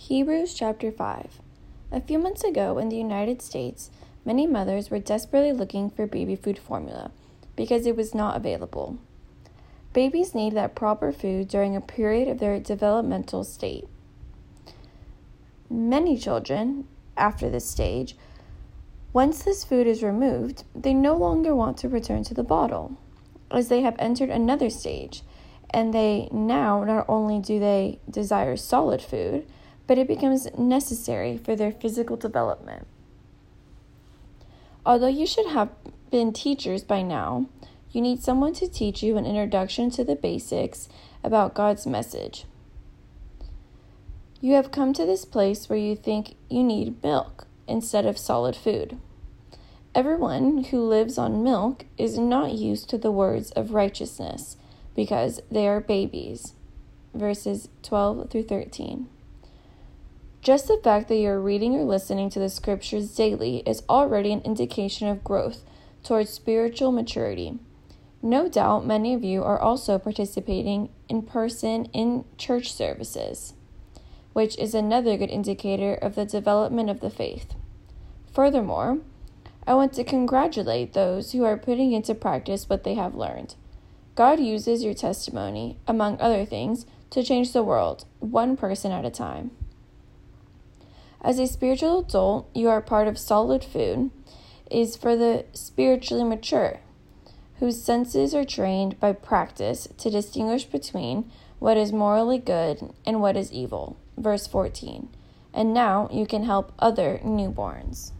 Hebrews chapter 5. A few months ago in the United States, many mothers were desperately looking for baby food formula because it was not available. Babies need that proper food during a period of their developmental state. Many children, after this stage, once this food is removed, they no longer want to return to the bottle, as they have entered another stage, and they now not only do they desire solid food, but it becomes necessary for their physical development. Although you should have been teachers by now, you need someone to teach you an introduction to the basics about God's message. You have come to this place where you think you need milk instead of solid food. Everyone who lives on milk is not used to the words of righteousness because they are babies. Verses 12 through 13. Just the fact that you're reading or listening to the scriptures daily is already an indication of growth towards spiritual maturity. No doubt many of you are also participating in person in church services, which is another good indicator of the development of the faith. Furthermore, I want to congratulate those who are putting into practice what they have learned. God uses your testimony, among other things, to change the world, one person at a time. As a spiritual adult, you are part of solid food is for the spiritually mature, whose senses are trained by practice to distinguish between what is morally good and what is evil. Verse 14. And now you can help other newborns.